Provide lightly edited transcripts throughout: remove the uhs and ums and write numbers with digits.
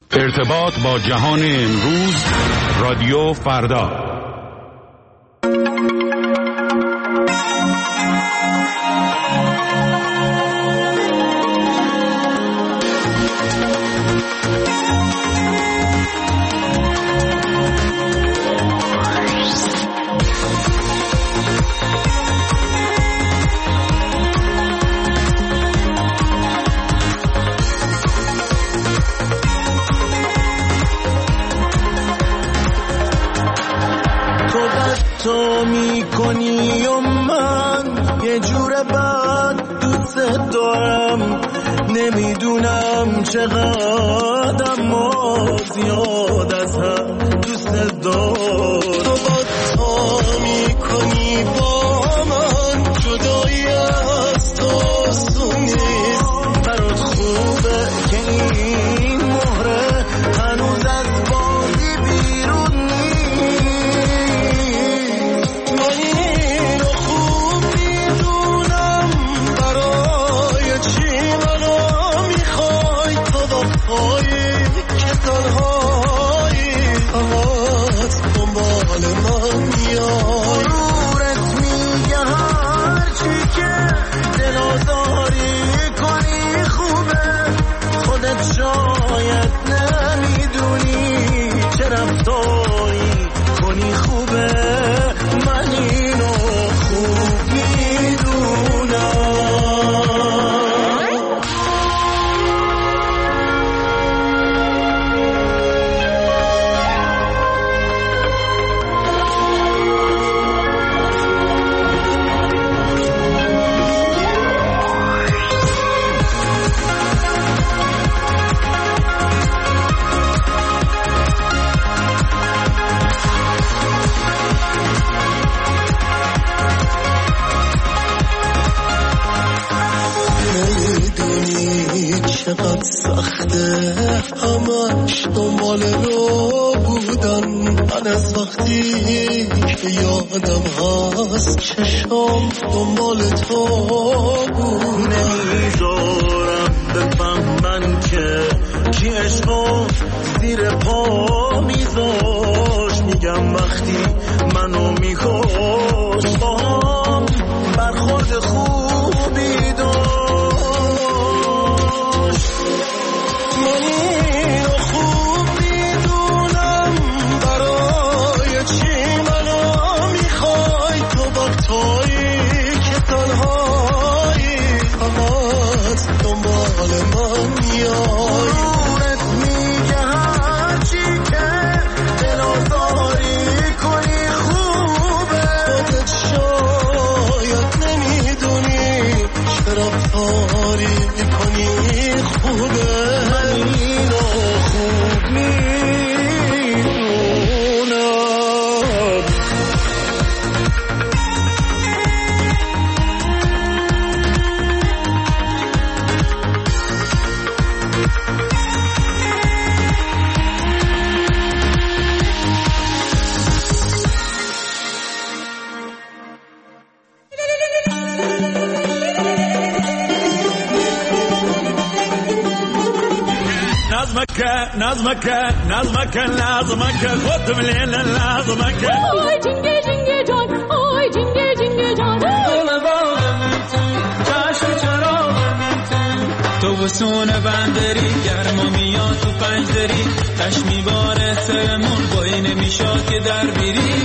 ارتباط با جهان امروز، رادیو فردا. تو میکنی و من یه جور بد دوست دارم، نمیدونم چقدر اما زیاد از هم دوست دارم. تو با تا میکنی با من، جدایی از تو آسون نیست. برات خوبه که این مهره هنوز از بازی بیرون نیست. من اینو خوب میدونم برای چی منو میخوای. تو وقتایی که تنهایی همات دنبال من میای. غرورت میگه هرچی که دل آزاری کنی خوبه. خودت شاید نمیدونی چه رفتاری کنی خوبه. من اینو خوب میدونم. چقدر سخته همش دنبال رو بودن. من از وقتی که یادم هست چشم دنبال تو بود. نمیذارم بفهمن که کی عشقو زیر پا میذاش. میگم وقتی منو میکش با هم برخورد خوبی داشت. من اینو خوب میدونم برای چی منو میخوای. تو وقتایی که تنهایی همات دنبال من میای. غرورت میگه هرچی که دل آزاری کنی خوبه. خودت شاید نمیدونی چه رفتاری کنی خوبه. نظمك خد من هنا نظمك. آی جنگه جنگه جان، آی جنگه جنگه جان. چشم چراغ تو وسون بندری گرما میاد تو پنجدری. تش میباره سرمون بایی نمیشاد که در بیری.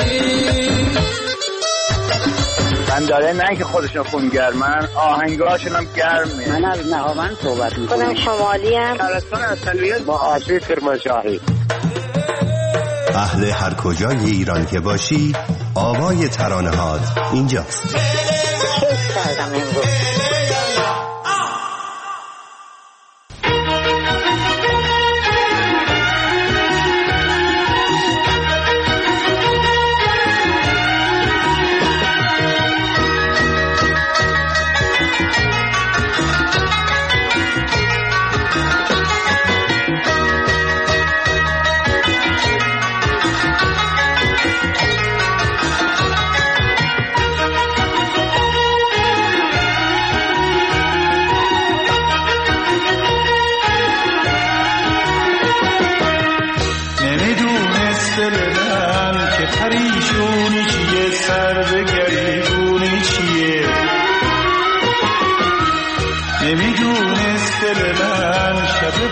بنداره نه که خودشون خونگرمن، آهنگاشون هم گرمه. من از نهاوند صحبت میکنم. خودم شمالی ام. ترستان اصلیت با آسوی کرمانشاهی. اهل هر کجای ایران که باشی، آوای ترانه‌هات اینجاست. کیف کردم امروز.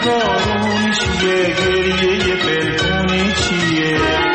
بارونی چیه، گریه پنهونی چیه؟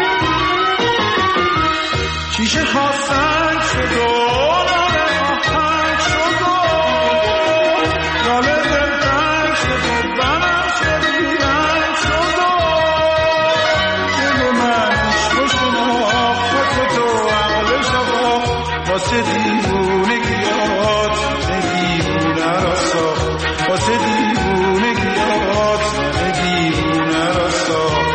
شیشه ها سنگ شد و لاله آهنگ شد و لاله دلتنگ شد و بنم شدیرنگ شد و دل من عشق شناخت تو عقل شبا واسه دیوونگیات دیوونه را ساخت، واسه دیوونگیات دیوونه را ساخت.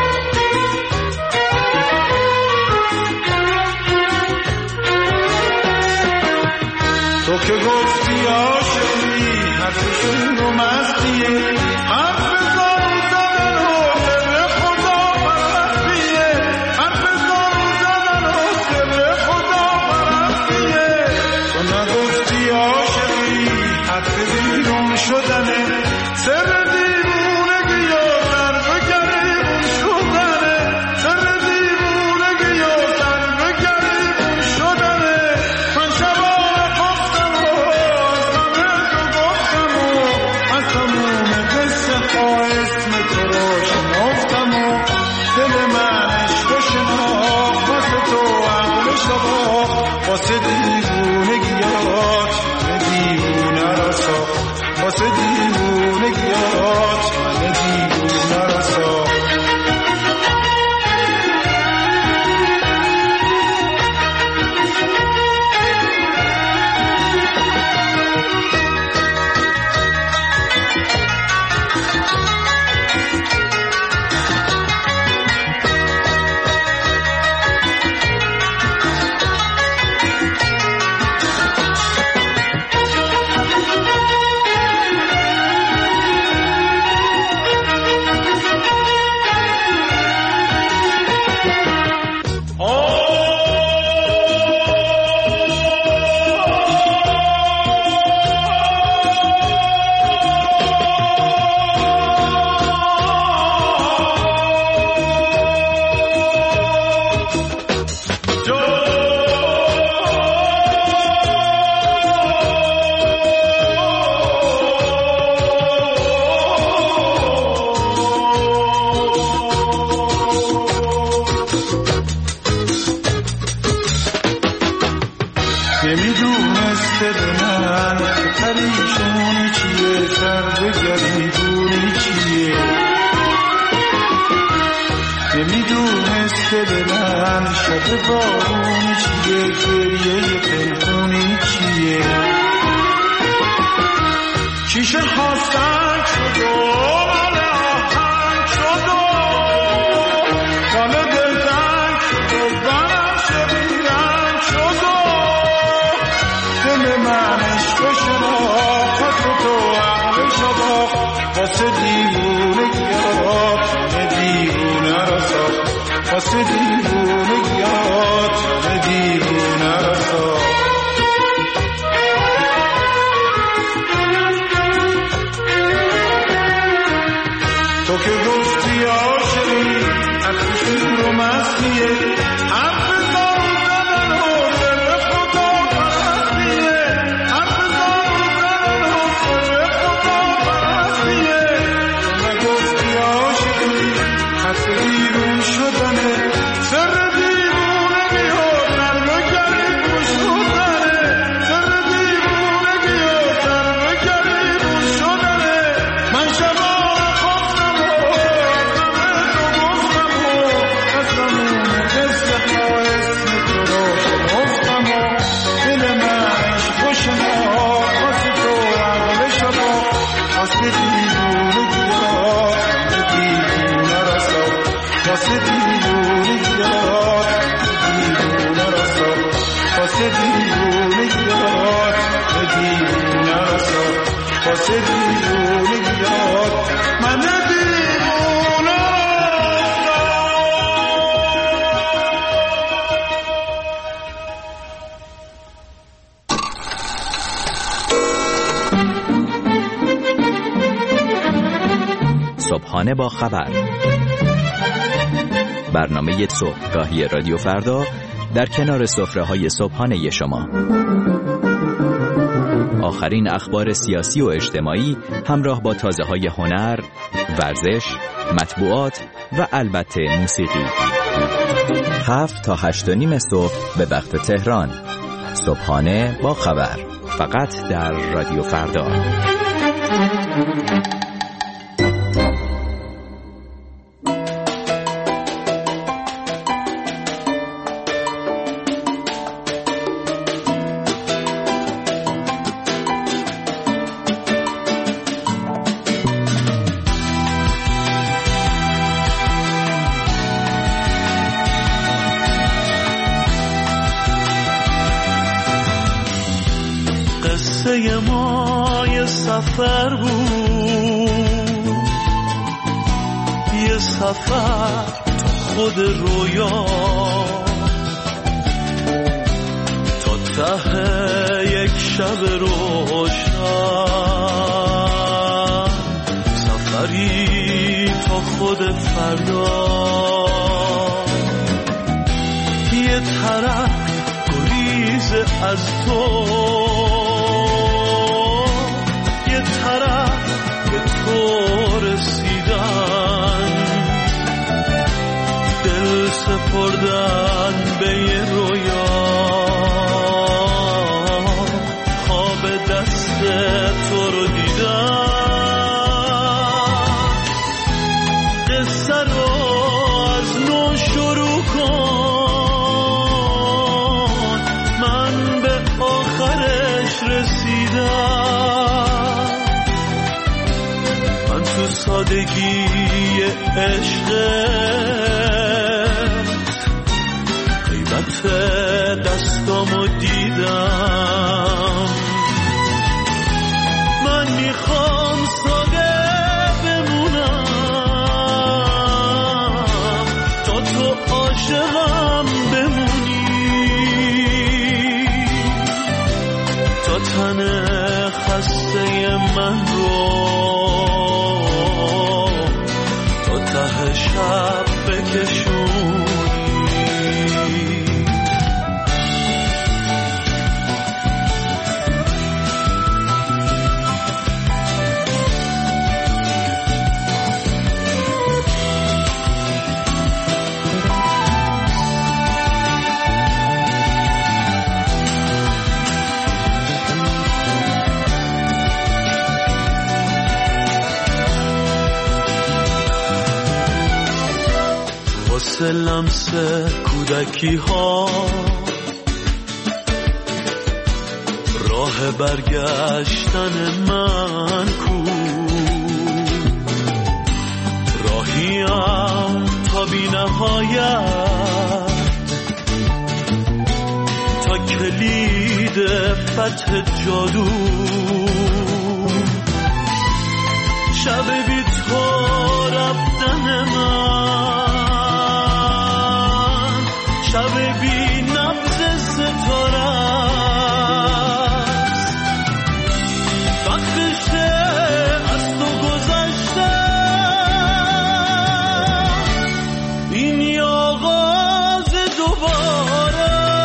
تو که گفتی عاشقی حرفشون رو مستیه، حرف زارو زدن و سر خدا پرستیه، حرف زارو زدن و سر خدا پرستیه. تو نگفتی عاشقی حرف بیرون شدنه، سر دیوونگی و سر گریبون شدنه، سر دیوونگی و سر گریبون شدنه. من شبانه خفتم و از تموم قصه ها اسم تو رو شناختم و دل من عشق و شناخت واسه تو عقل شباخت، واسه دیوونگیات من دیوونه را ساخت، واسه دیوونگیات من دیوونه را ساخت. نمیدونسته به من پریشونی چیه، سر گریبونی چیه. نمیدونسته به من شب بارونی چیه، گریه پنهونی چیه. شیشه ها سنگ شد و لاله آهنگ شد و لاله دلتنگ شد و بنم شدیرنگ شد و دل من عشق و شناخت تو عقل شباخت، واسه دیوونگیات من دیوونه را ساخت، واسه دیوونگیات من دیوونه را ساخت. تو که گفتی عاشقی حرفشون رو مستیه، حرف زارو زدن و سر خدا پرستیه، حرف زارو زدن و سر خدا پرستیه. تو نگفتی عاشقی حرف بیرون شدنه، سر دیوونگی و سر گریبون شدنه، سر دیوونگی و سر گریبون شدنه. من شبانه خفتم و از تموم قصه ها اسم تو رو شناختم و دل من عشق و شناخت واسه تو عقل شباخت، واسه دیوونگیات من دیوونه را ساخت، واسه دیوونگیات دیوونه را ساخت، واسه دیوونگیات دیوونه را ساخت، واسه دیوونگیات من دیوونه را صبحانه با خبر، برنامه صبحگاهی رادیو فردا در کنار سفره‌های صبحانه شما. آخرین اخبار سیاسی و اجتماعی همراه با تازه‌های هنر، ورزش، مطبوعات و البته موسیقی. 7 تا 8:30 صبح به وقت تهران. صبحانه با خبر، فقط در رادیو فردا. قصه ما یه سفر بود، یه سفر تا خود رویا، تا ته یک شب روشن، سفری تا خود فردا. یه طرف گریز از تو، یه طرف به تو رسیدن، دل سپردن به یه رویا، خواب دست تو رو دیدن. قصه رو از نو شروع کن، من به آخرش رسیدم. من تو سادگی عشقت غیبت دستامو دیدم. من میخوام ساده بمونم تا تو عاشقم بمونی، تا تن خسته من رو تا ته شب بکشونی. لمس کودکی ها راه برگشتن من کو، راهیم تا بی نهایت، تا کلید فتح جادو. شب بی تو رفتن من، شب بی نبض ستاره است، وقتشه از تو گذشته، این آغاز دوباره.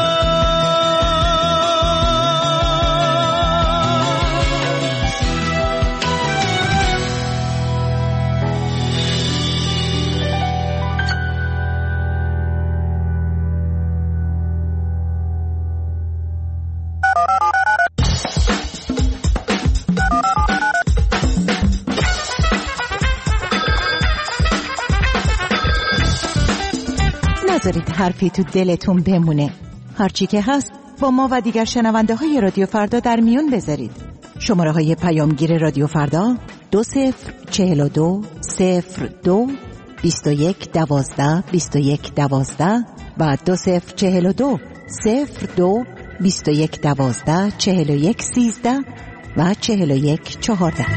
نذارید حرفی تو دلتون بمونه. هرچی که هست با ما و دیگر شنونده های رادیو فردا در میون بذارید. شماره های پیامگیر رادیو فردا 2042 02 21 12 21 12 و 2042 02 21 12 41 13 و 41 14.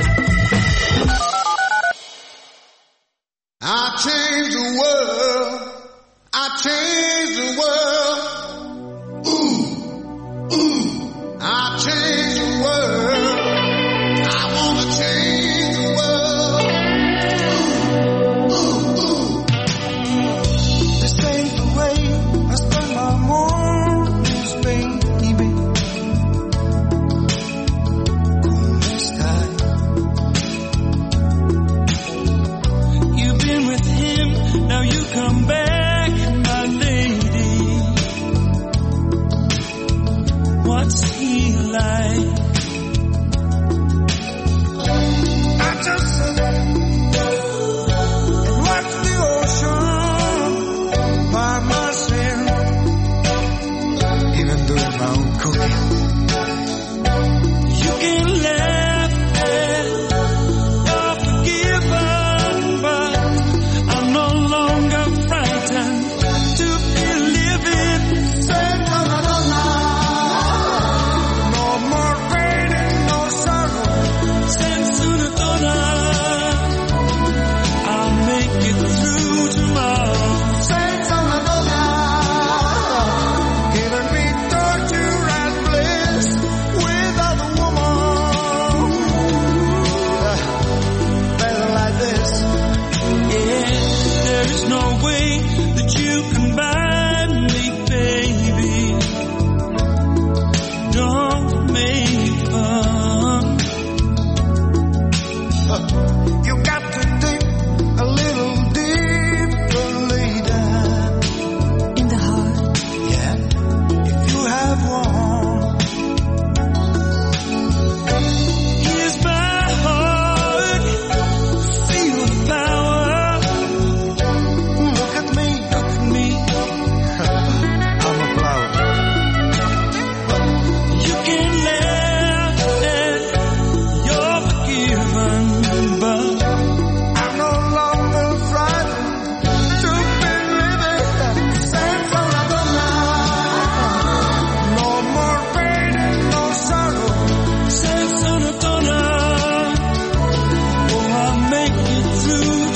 I changed the world. I changed the world. Ooh, ooh. I changed the world. I wanna change the world. Ooh, ooh, ooh. This ain't the way I spend my mornings, baby. ¿Cómo estás?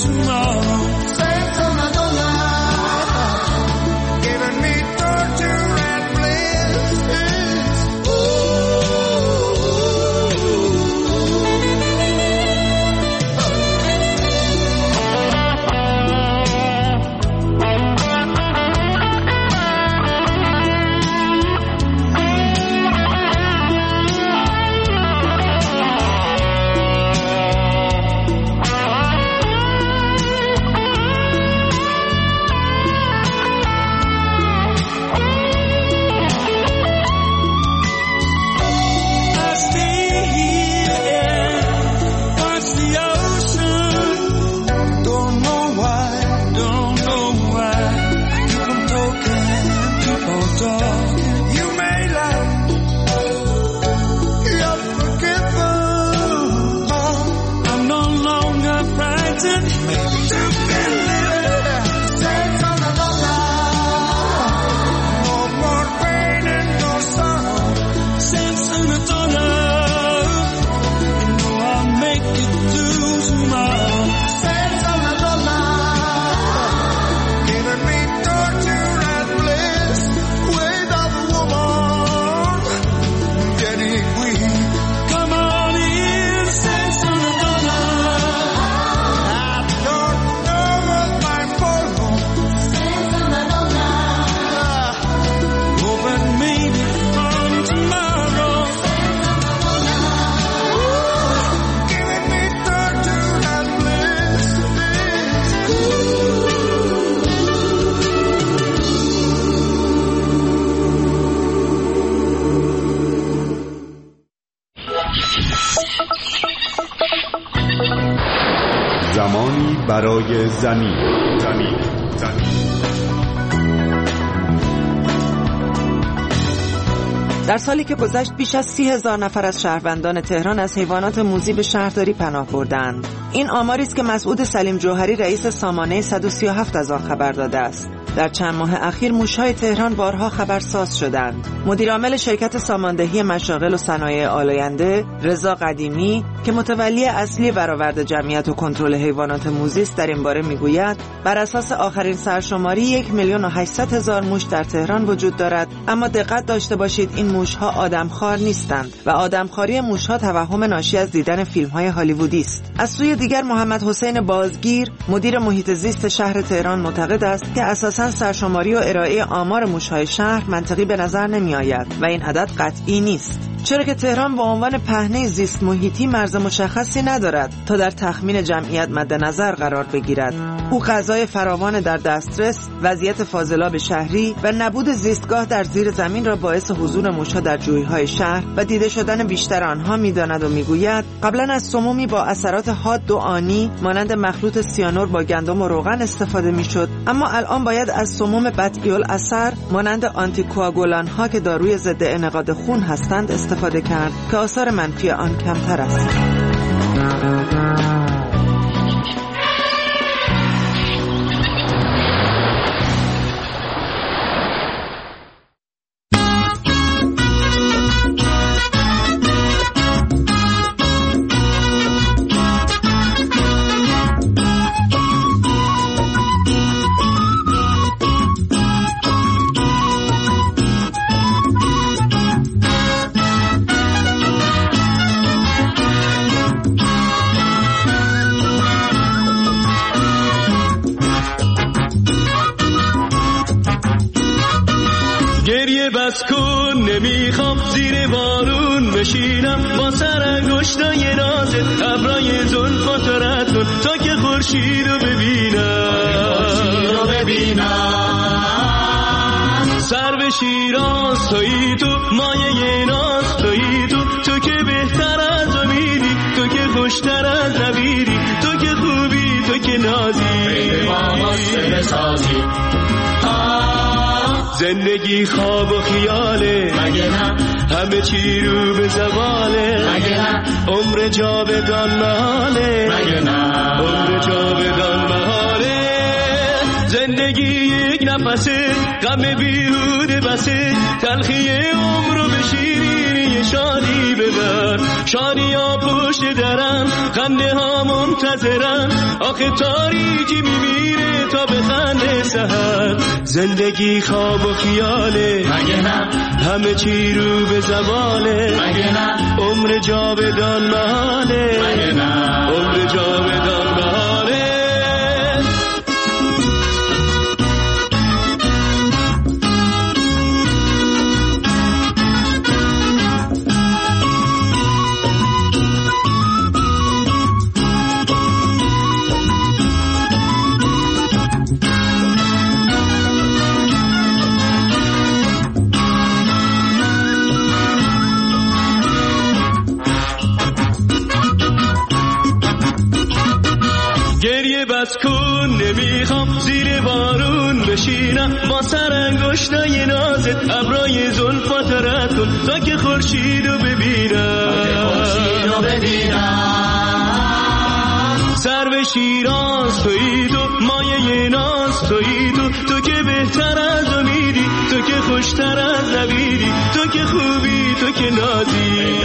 tomorrow. Saints on the dollar, giving me torture and bliss. زمانی برای زمین. در سالی که گذشت بیش از 30,000 نفر از شهروندان تهران از حیوانات موذی به شهرداری پناه بردند. این آماری است که مسعود سلیم جوهری رئیس سامانه 137 از آن خبر داده است. در چند ماه اخیر موش‌های تهران بارها خبرساز شدند. مدیرعامل شرکت ساماندهی مشاغل و صنایع آلاینده رضا قدیمی که متولی اصلی برآورد جمعیت و کنترل حیوانات موذی است در این باره میگوید بر اساس آخرین سرشماری 1,800,000 موش در تهران وجود دارد، اما دقت داشته باشید این موش‌ها آدمخوار نیستند و آدمخواری موش‌ها توهم ناشی از دیدن فیلم‌های هالیوودی است. از سوی دیگر محمد حسین بازگیر مدیر محیط زیست شهر تهران معتقد است که اساساً سرشماری و ارائه آمار موش‌های شهر منطقی به نظر نمی‌آید و این عدد قطعی نیست، چرا که تهران به عنوان پهنه زیست محیطی مرز مشخصی ندارد تا در تخمین جمعیت مد نظر قرار بگیرد. او غذای فراوان در دسترس، وضعیت فاضلاب شهری و نبود زیستگاه در زیر زمین را باعث حضور موش‌ها در جوی‌های شهر و دیده شدن بیشتر آنها می‌داند و می‌گوید قبلا از سمومی با اثرات حاد و آنی مانند مخلوط سیانور با گندم و روغن استفاده می‌شد، اما الان باید از سموم بدی‌الاثر مانند آنتیکواگولان‌ها که داروی ضد انعقاد خون هستند استفاده کرد که آثار منفی آن کمتر است. بس کن نمیخوام زیر بارون بشینم با سر انگشتای نازت ابرای زلفات رد کن تا که خورشید رو ببینم سر به شیراز تویی تو مایه ناز تویی تو که بهتر از امیدی تو که خوشتر از نبیدی تو که خوبی تو که نازی زندگی خواب و خیاله مگه نه همه چی رو به زواله مگه نه عمر جاودان محاله مگه نه عمر جاودان محاله زندگی یک نفسه غم بیهوده بسه تلخی عمر رو به شیرینی شیرینی شادی ببر. شادی ها پشت درم، خنده ها منتظرم، آخه تاریکی میمیره تا به خنده سحر. زندگی خواب و خیاله مگه نه، همه چی رو به زواله مگه نه، عمر جاودان محاله مگه نه، عمر جاودان محاله. بس کن نمیخوام زیر بارون بشینم، با سر انگشتای نازت ابرای زلفات رد کن تا که خورشیدو ببینم. سر به شیراز تویی تو، مایه ناز تویی تو، تو که بهتر از امیدی، تو که خوشتر از نویدی، تو که خوبی، تو که نازی.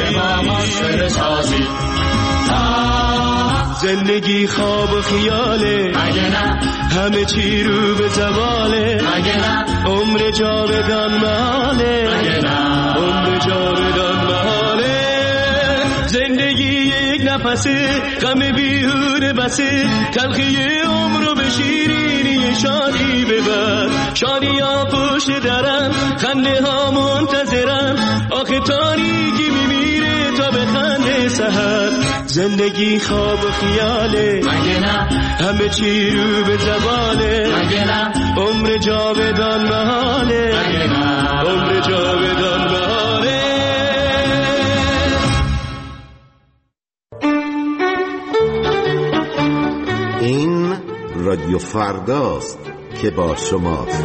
زندگی خواب و خیاله مگه نه، همه چی رو به زواله مگه نه، عمر جاودان محاله مگه نه، عمر جاودان محاله. زندگی یک نفسه، غم بیهوده بسه، تلخی عمرو به شیرینی شادی ببر. شادی ها پشت درم، خنده ها منتظرم، آخه تاریکی میمیره تا به خنده سحر. زندگی خواب و خیاله مگه نه، همه چی رو به زواله مگه نه، عمر جاودان محاله مگه نه، عمر جاودان محاله. این رادیو فرداست که با شماست.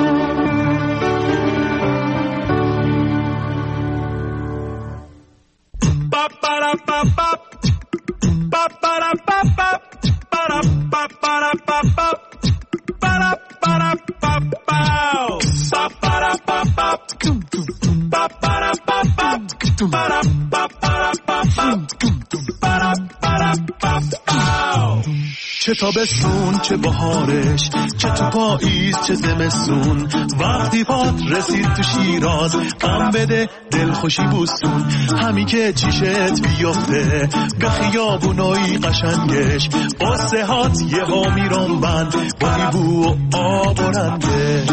چه تابستون چه بهارش، چه تو پاییز چه زمستون، وقتی پات رسید تو شیراز غم بده دل خوشی بوستون. همی که چیشت بیفته به خیابونای قشنگش، قصه هات یه ها میرون بند با ایبو و آب و رنگش.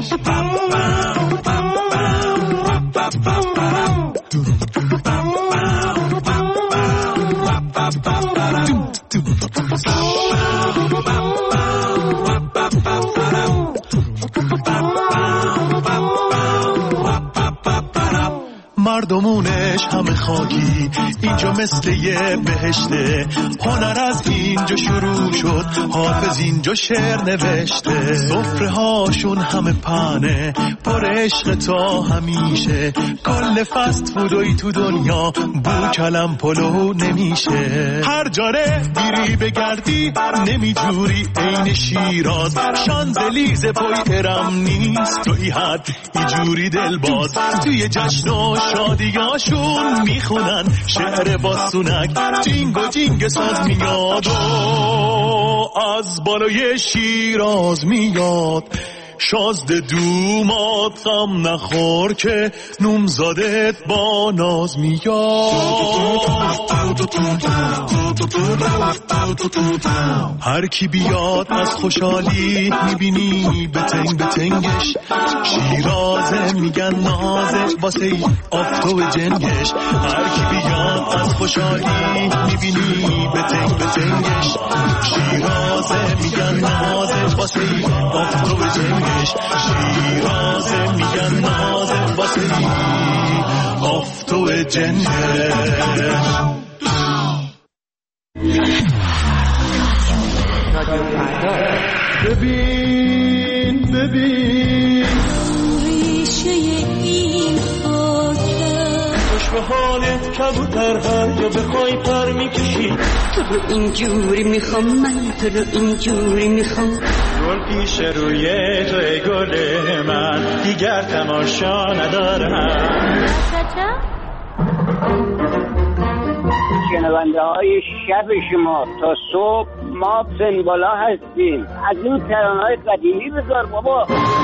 مردمونش همه خاکی، اینجا مثل یه بهشته، هنر از اینجا شروع شد، حافظ اینجا شعر نوشته. سفره هاشون همه پنه، پر عشق تا همیشه، کل فست فودوی تو دنیا بو کلم پلو نمیشه. هر جاره بیری بگردی نمیجوری عین شیراز، شانزلیز پای ارم نیست توی حد ایجوری دلباز. توی جشن و شادیاشون میخونن شعر باسونک، جینگ و جینگ ساز میاد و از بالای شیراز میاد. شازده دومات غم نخور که نومزادت با ناز میاد. هر کی بیاد از خوشحالی میبینی بتنگ بتنگش، شیرازه میگن نازه واسه آفتو و جنگش. هر کی بیاد از خوشحالی میبینی بتنگ بتنگش، شیرازه میگن نازه واسه آفتو و جنگش. شیرازه میگن نازه واسه آفتو جنگش. ببین ببین ریشه این خاکه، خوش به حالت کبوتر هر یا بخوای پر میکشی. تو رو اینجوری میخوام، من تو رو اینجوری میخوام. گل پیش روی توی گل من، دیگر تماشا ندارم. شنونده های شب شما تا صبح ما پنبالا هستیم. از این ترانه های قدیمی بذار بابا.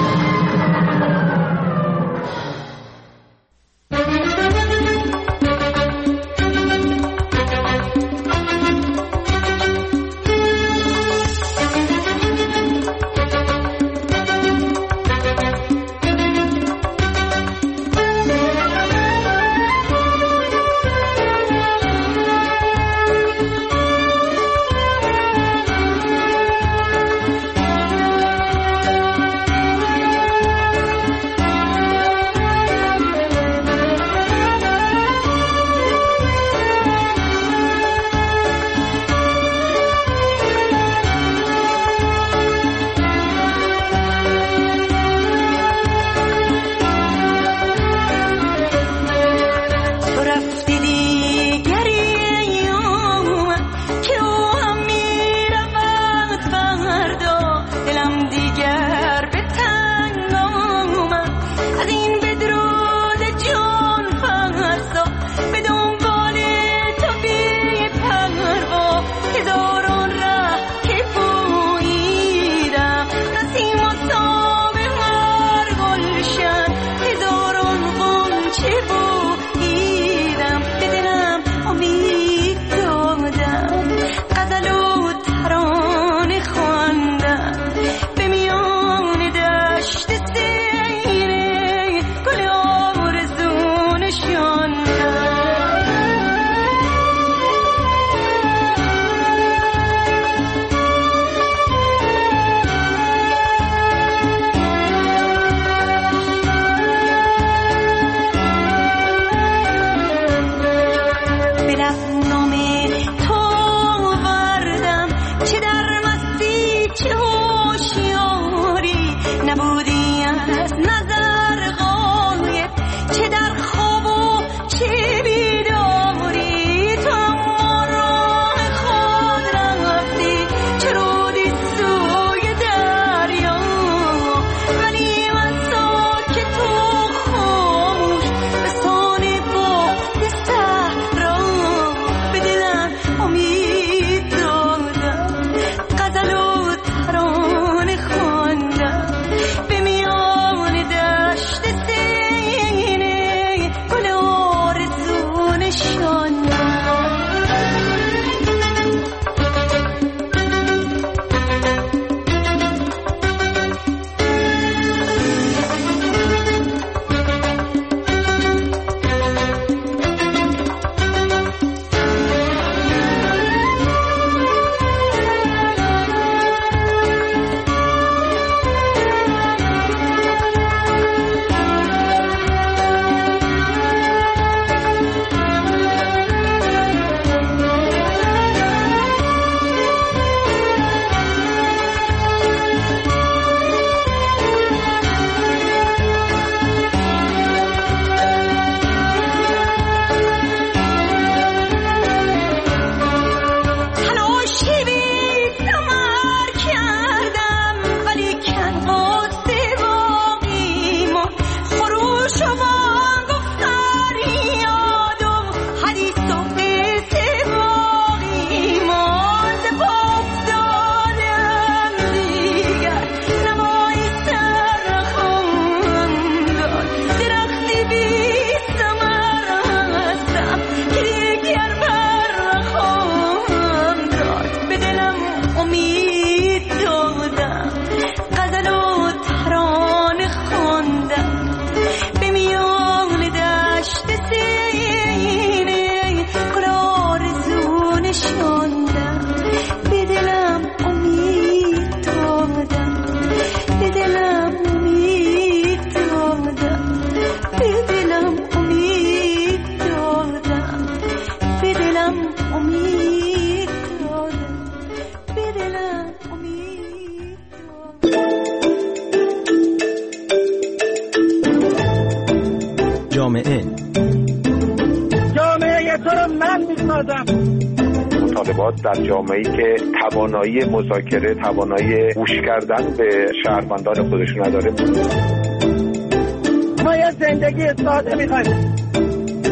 مطالبات در جامعه‌ای که توانایی مذاکره، توانایی گوش کردن به شهروندان خودشون نداره. ما یه زندگی ساده می‌خوایم.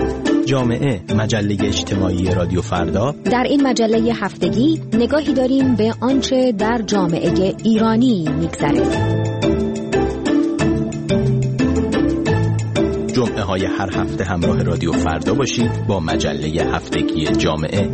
جامعه، مجله اجتماعی رادیو فردا. در این مجله هفتگی نگاهی داریم به آنچه در جامعه ایرانی میگذره. جمعه های هر هفته همراه رادیو فردا باشید با مجله هفتگی جامعه.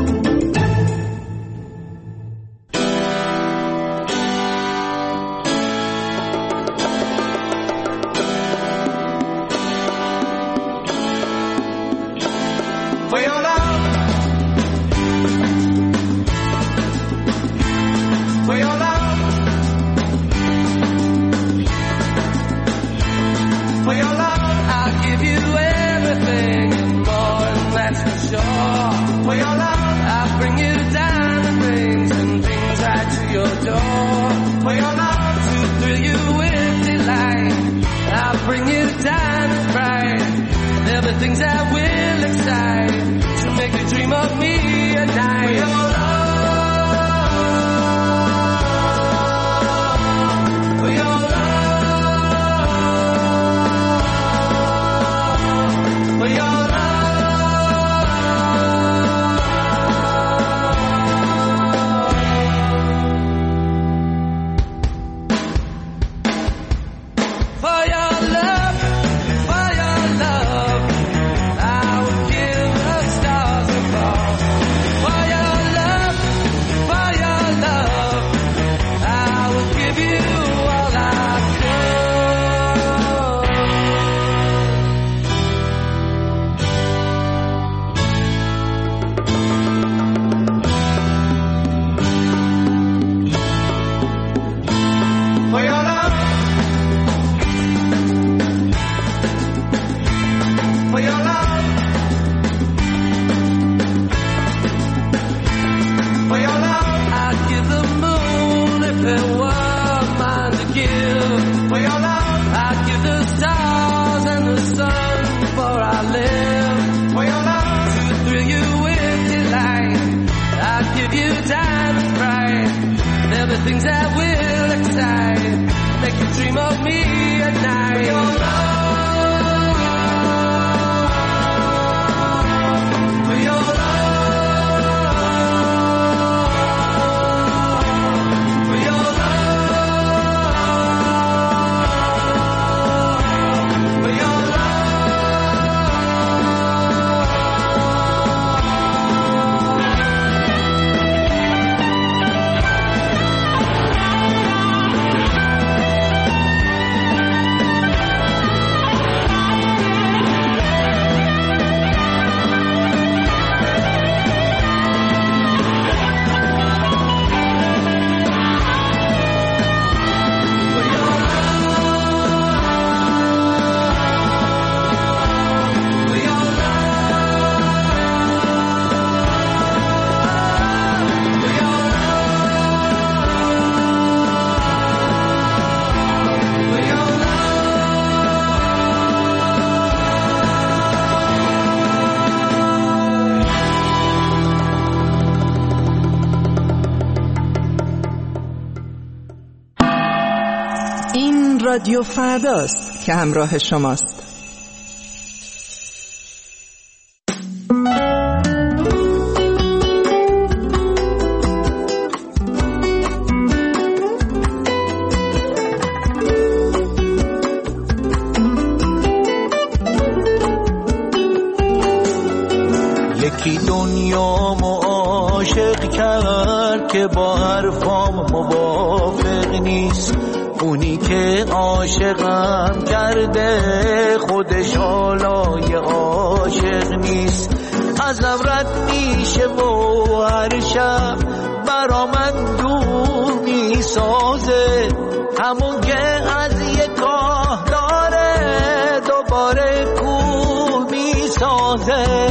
رادیو فرداست که همراه شماست. یکی دنیامو عاشق کرد که با حرفام موافق نیست، اونی که عاشقم کرده خودش حالای عاشق نیست. ازم رد میشه و هر شب برا من دور میسازه، همون که از یک کاه داره دوباره کور میسازه.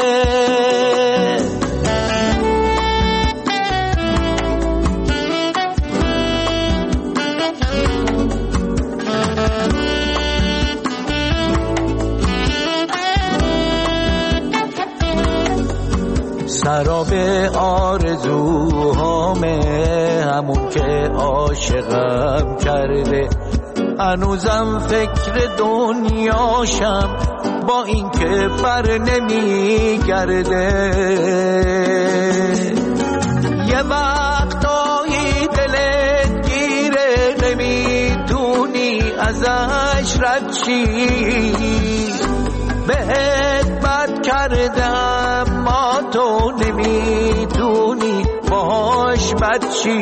سراب آرزوهامه همون که عاشقم کرده، هنوزم فکر دنیاشم با این که بر نمی گرده. یه وقتایی دلت گیره نمیدونی ازش رد چی، بهت بد کردم ما تو نمیدونی باش بد چی،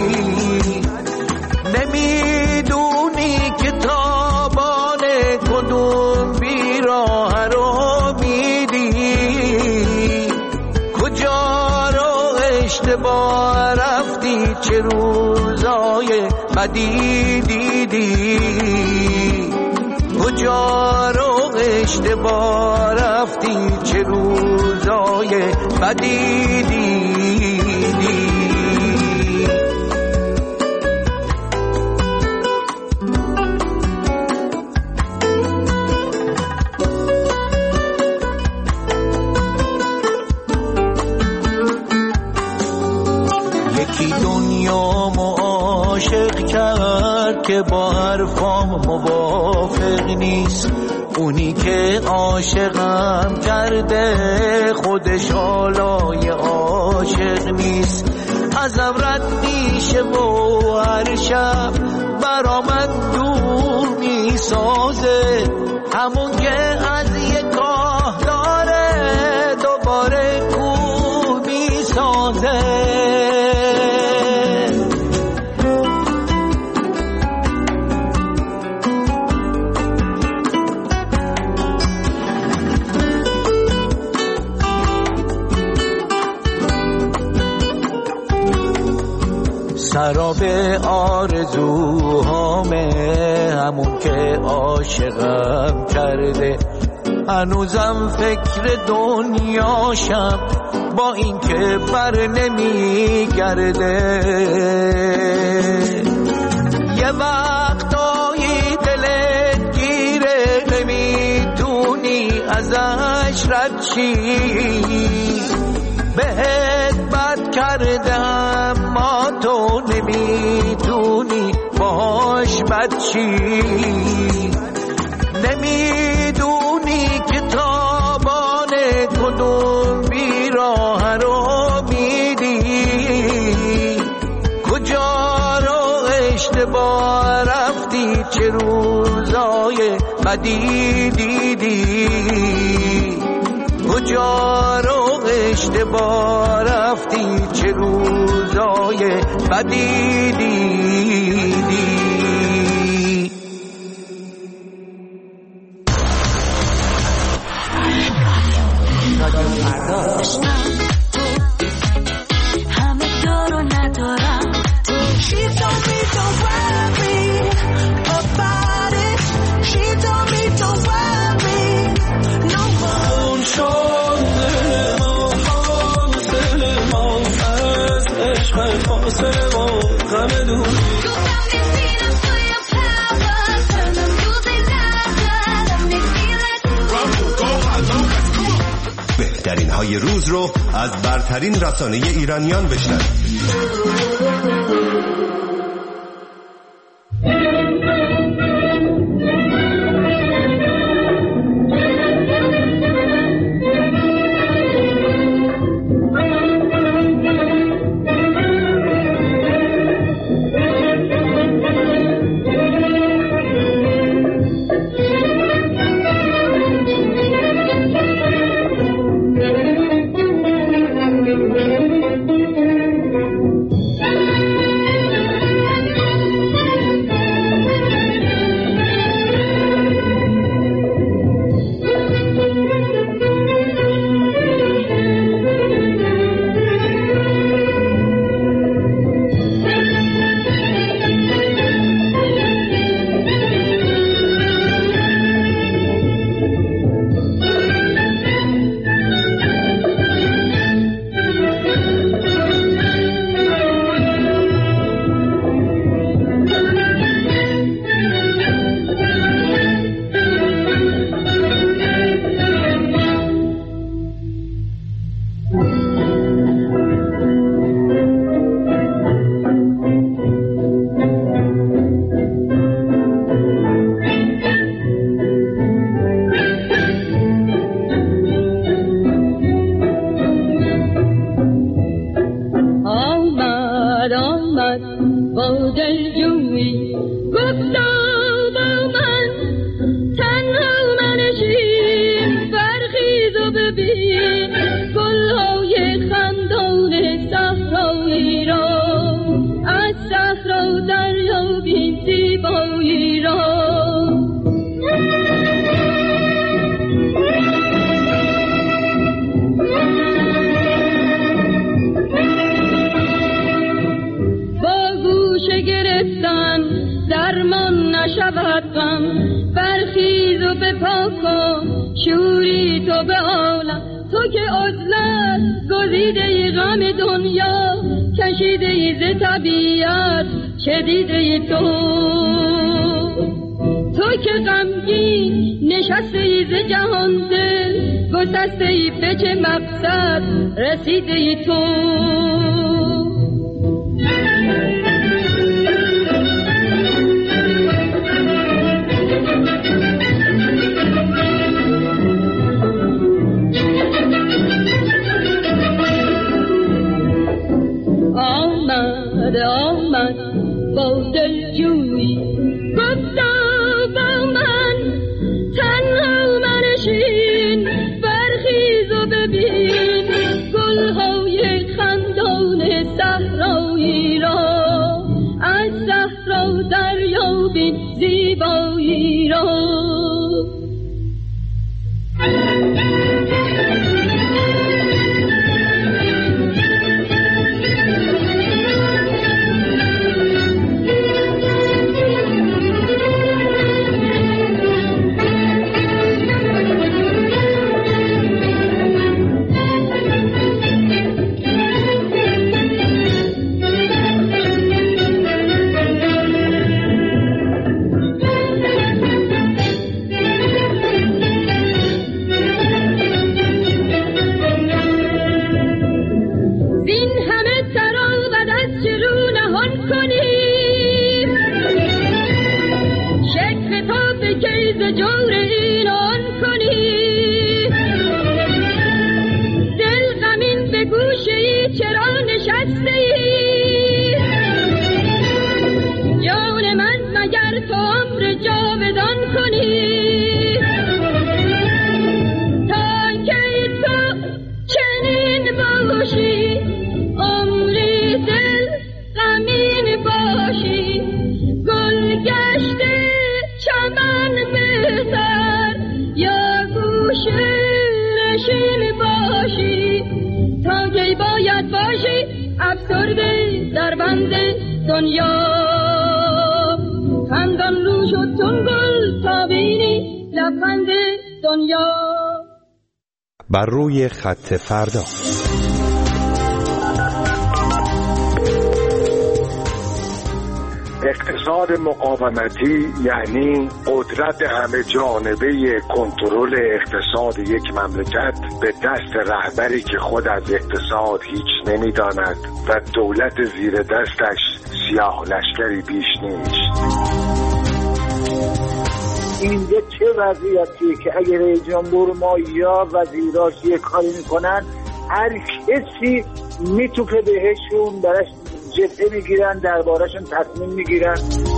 نمیدونی که تابان کدوم بیراه رو میدی، کجا رو اشتباه رفتی چه روزای بدی دیدی، کجا رو اشتباه رفتی چه روزای بدی دیدی. یکی دنیامو عاشق کرد که با حرفام موافق نیست، اونی که عاشقم کرده خودش حالای عاشق نیست. ازم رد میشه و هر شب برا من دور میسازه، همون که از یک گاه داره دوباره کور میسازه. سراب آرزوهامه همون که عاشقم کرده، هنوزم فکر دنیاشم با این که بر نمی گرده. یه وقتایی دلت گیره نمیدونی ازش رد چی، بهت بد کردم ما تو نمیدونی باش بد چی، نمیدونی که تابان کدوم بیراه رو میدی، کجا رو اشتباه رفتی چه روزای بدی دیدی، کجا رو اشتباه رفتی چه روزای بدی دیدی. همه دارو ندارم She told me don't worry about it. She told me don't worry no more. بهترین های روز رو از برترین رسانه ایرانیان بشنوید. دلجویی گفتا با من تنها منشین برخیز و ببین گلهای خندان صحرایی را از صحرا دریا بین زیبایی را درمان نشود غم برخیز و بپا کن شوری تو به عالم تو که عزلت گزیده غم دنیا کشیده ز طبیعت شدیده تو که غمگین نشسته ز جهان دل گسسته به چه مقصد رسیده تو آمد با دلجویی گفتا با من تنها منشین برخیز و ببین گلهای خندان صحرایی را از صحرا دریا بین زیبایی را در بند دنیا خندان رو شد چون گل تا بینی لبخند دنیا. بر روی خط فردا. اقتصاد مقاومتی یعنی قدرت همه جانبه کنترل اقتصاد یک مملکت به دست رهبری که خود از اقتصاد هیچ نمی‌داند و دولت زیر دستش سیاه لشکری بیش نیست. اینجا چه وضعیتیه که اگر رئیس جمهور ما یا وزیراش یه کاری میکنن هر کسی میتوفه بهشون، براش جبهه میگیرن، دربارشون تصمیم میگیرن.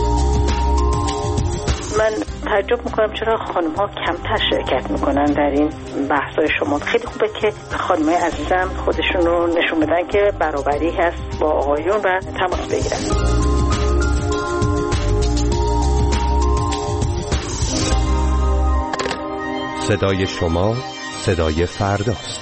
من تعجب میکنم چرا خانم ها کمتر شرکت میکنن در این بحثای شما. خیلی خوبه که خانم عزیزم خودشون رو نشون بدن که برابری هست با آقایون و تماس بگیرن. صدای شما صدای فرداست.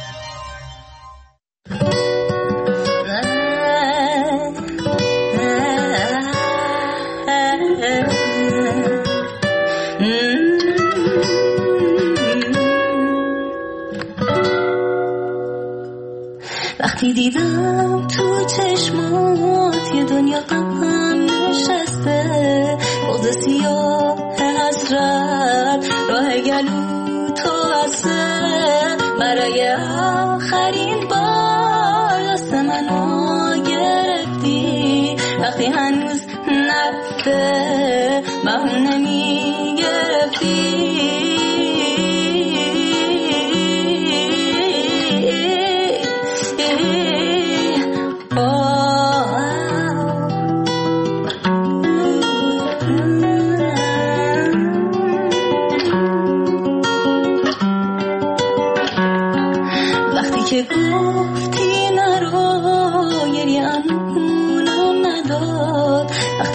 وقتی دیدم تو چشمات یه دنیا غم نشسته، بغض سیاه حسرت راه گلو تو هسته، برای آخرین بار دست منو گرفتی، وقتی هنوز نرفته بهونه میگرفتی.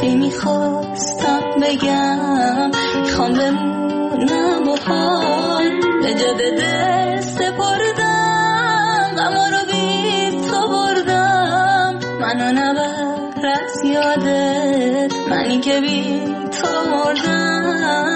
وقتی میخواستم بگم میخوام بمونم با حال به جا به دست سپردم غما رو بی تو بردم منو نبر از یادت منی که بی تو مردم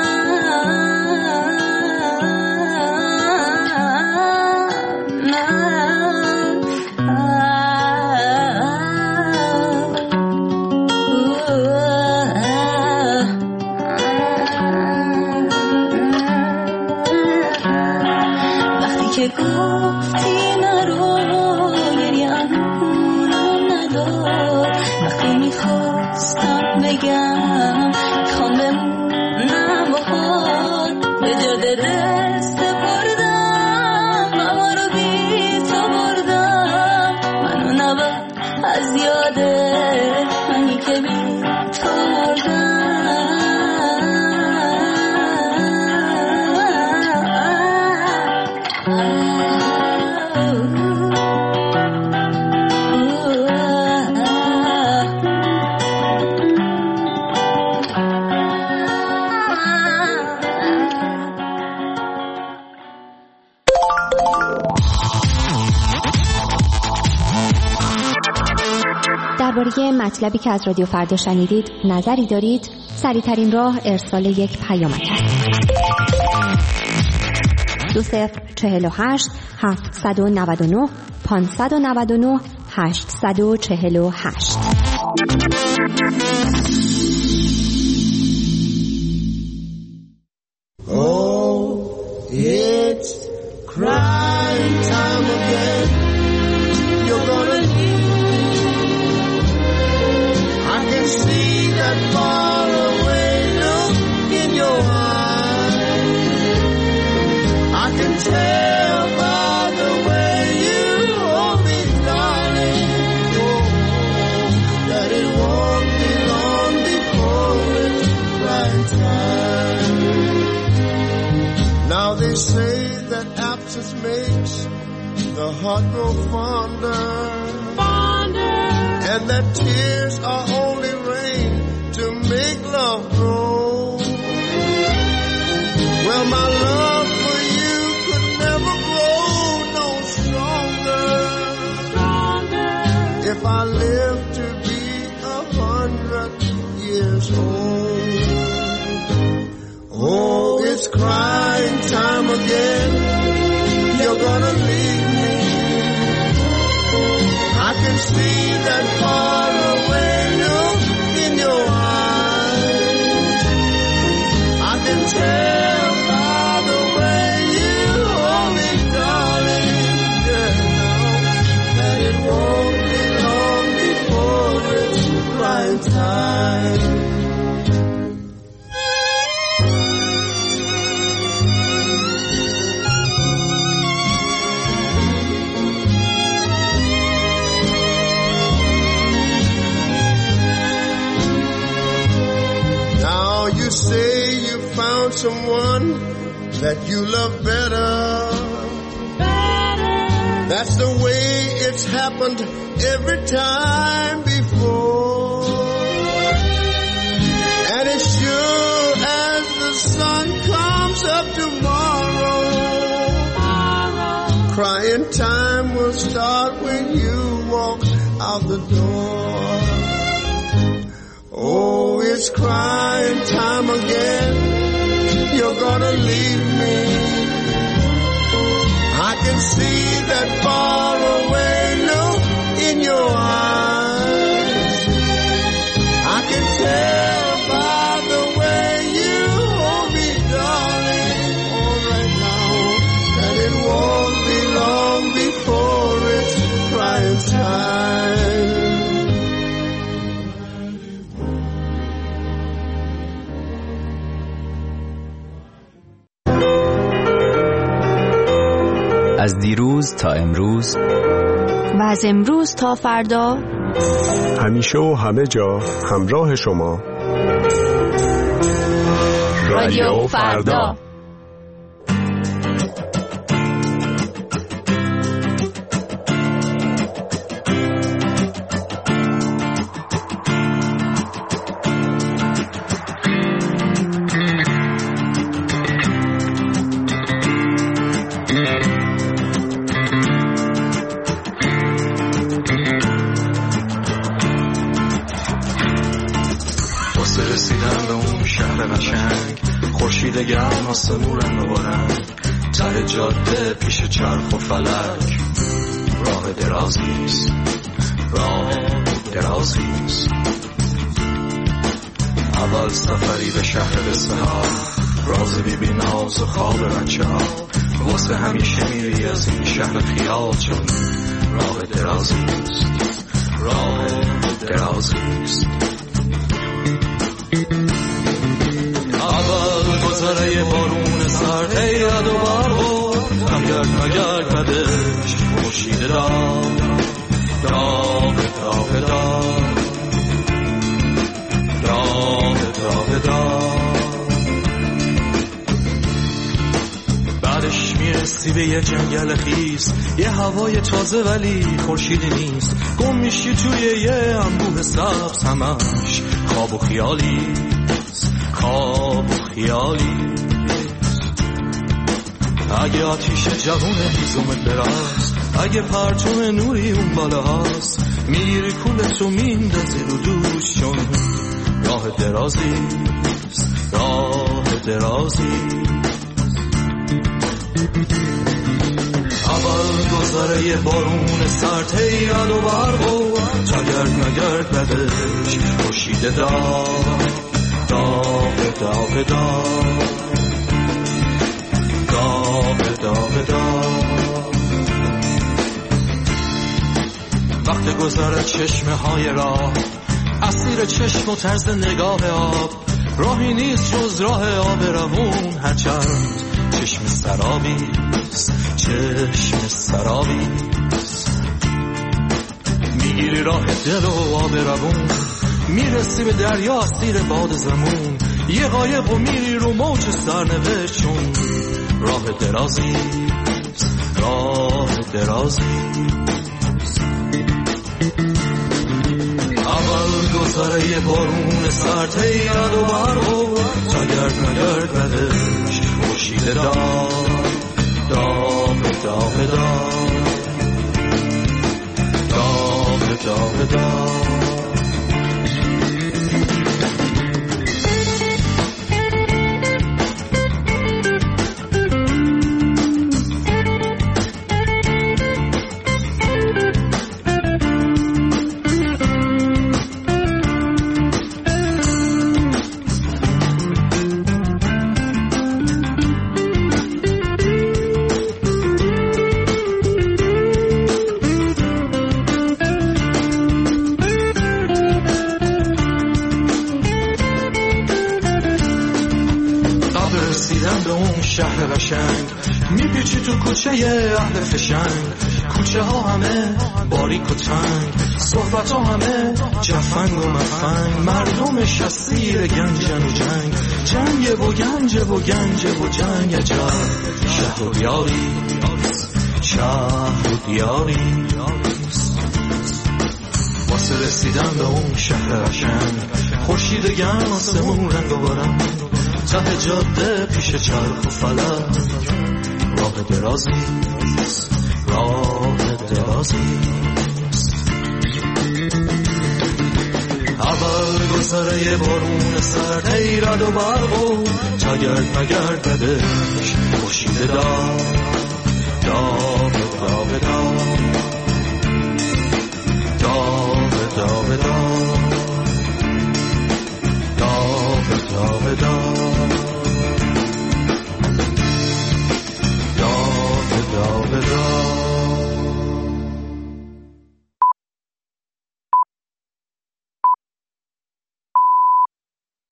که گفتی نرو گریه‌مون نداد وقتی میخواستم بگم میخوام بمونم با حال به جا دست بردم غما رو بی تو بردم منو نبر از یادت منی که بی تو مردم درباره مطلبی که از رادیو فردا شنیدید نظری دارید؟ سریع‌ترین راه ارسال یک پیامک است. 2048 799 599 848. Oh, it's crying time again. You're gonna see that far away look in your eyes. I can tell by the way you hold me, darling, oh, that it won't be long before it's right time. Now they say that absence makes the heart grow fonder, and that tears are only rain to make love grow. Well, my love for you could never grow no stronger if I live to be 100 years old. Oh, it's crying time again. You're gonna leave me. I can see that far away look in your eyes. I can tell by the way you hold me, darling, yeah, that it won't be long before it's right time. You say you found someone that you love better. That's the way it's happened every time before. And as sure as the sun comes up tomorrow, crying time will start when you walk out the door. Oh, it's crying time again. You're gonna leave me. I can see that far away look in your eyes. I can tell by the way you hold me, darling, all right now, that it won't be long before it's crying time. از دیروز تا امروز و از امروز تا فردا، همیشه و همه جا همراه شما. رادیو فردا. واسه رسیدن به اون شهر قشنگ، خورشید گرم آسمون رنگ و رنگ، ته جاده پیش چرخ و فلک، راه درازیست، راه درازیست. اول سفری به شهر قصه ها، راز بیبی ناز و خواب بچه ها، واسه همیشه میری از این شهر خیال، چون راه درازیست، راه درازیست. اول گذره بارون سرد هیرد و برخور، مگرد مگرد بدش خورشید داغ داغ داغ داغ داغ داغ داغ. بعدش میرسی به یه جنگل خیس، یه هوای تازه ولی خورشیدی نیست، گم میشی توی یه انبوه سبز، همش خواب و خیالی، خواب و خیالی. اگه آتیش جوون هیزمت براست، اگه پرتون نوری اون بالا هست، میری کولتو میندازی رو دوش، چون راه درازیست، راه درازیست. اول گذره بارون سرد هیرد و برق، تا گرد مگرد بدش خورشید داغ داغ داغ داغ داغ داغ داغ. وقت گذر چشمه های راه، اسیر چشم و طرز نگاه آب، راهی نیست جز راه آب روون، هرچند چشم سرابیست، چشم سرابیست. میگیری راه دل و آب روون، میرسی به دریا اسیر باد زمون، یه قایق و میری رو موج سرنوشت، چون راه درازیست، راه درازیست. اول گذره بارون سرد هیرد و برق، تا گرد مگرد بدش خورشید داغ داغ داغ داغ داغ داغ. شهر قشنگ میپیچی تو کوچه اهل فشنگ، کوچه ها همه باریک و تنگ، صحبت ها همه جفنگ و مفنگ، مردمش اسیر گنجن و جنگ، جنگ و گنج و گنج و جنگ. عجب شهر و دیاری، شهر و دیاری. واسه رسیدن به اون شهر قشنگ، خورشید گرم آسمون رنگ و رنگ، ته جاده پیش چرخ و فلک، راه درازیست، راه درازیست. اول گذره بارون سرد هیرد و برق، تا گرد مگرد بدش خورشید داغ داغ داغ داغ داغ داغ داغ.